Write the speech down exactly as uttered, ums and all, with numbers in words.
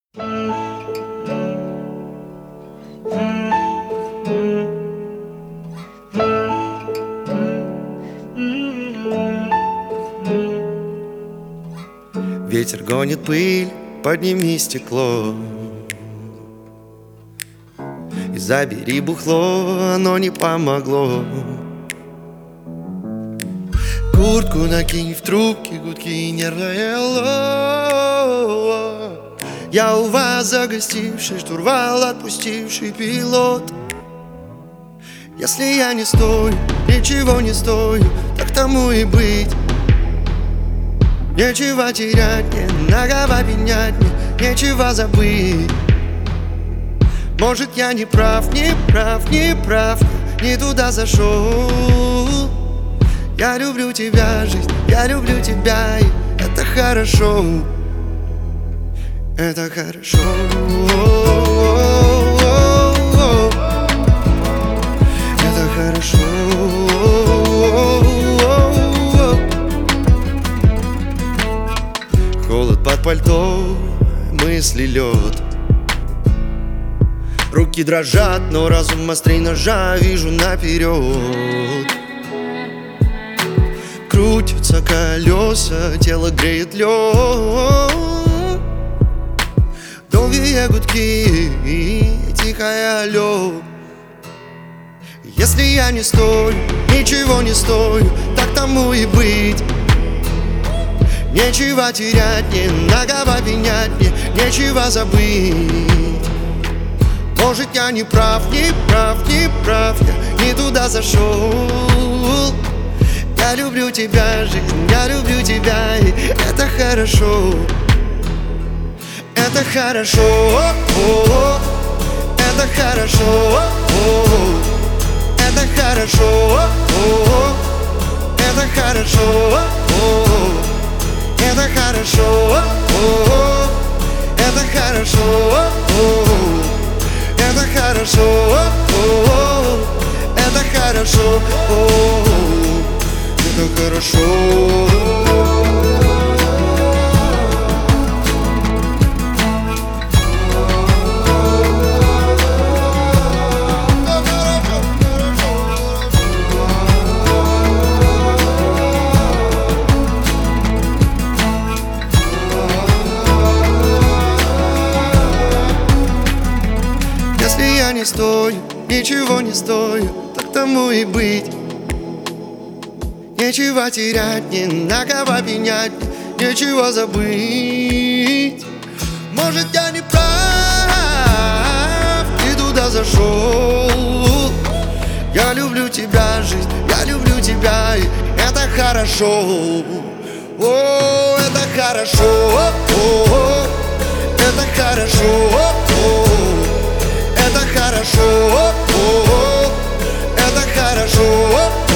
Ветер гонит пыль, подними стекло и забери бухло, оно не помогло. Куртку накинь, в трубке гудки нервное алло. Я у вас загостивший, штурвал отпустивший пилот. Если я не стою, ничего не стою, так тому и быть. Нечего терять, не нагова пенять, не, нечего забыть. Может, я не прав, не прав, не прав, не туда зашел. Я люблю тебя, жизнь, я люблю тебя, и это хорошо. Это хорошо. Это хорошо. Холод под пальто, мысли лед. Руки дрожат, но разум острей ножа, вижу наперед. Крутятся колеса, тело греет лед. Долгие гудки и тихое алло. Если я не стою, ничего не стою, так тому и быть. Нечего терять, не нагова пенять, не, нечего забыть. Может, я не прав, не прав, не прав, я не туда зашел. Я люблю тебя, жизнь, я люблю тебя, и это хорошо. Это хорошо, это хорошо, это хорошо, это хорошо. Это хорошо, это хорошо, это хорошо, это хорошо, это хорошо. Если я не стою, ничего не стою, так тому и быть. Нечего терять, не на кого пенять, нечего забыть. Может, я не прав, и туда зашел. Я люблю тебя, жизнь, я люблю тебя, и это хорошо. О, это хорошо, о, это хорошо. Это хорошо, это хорошо.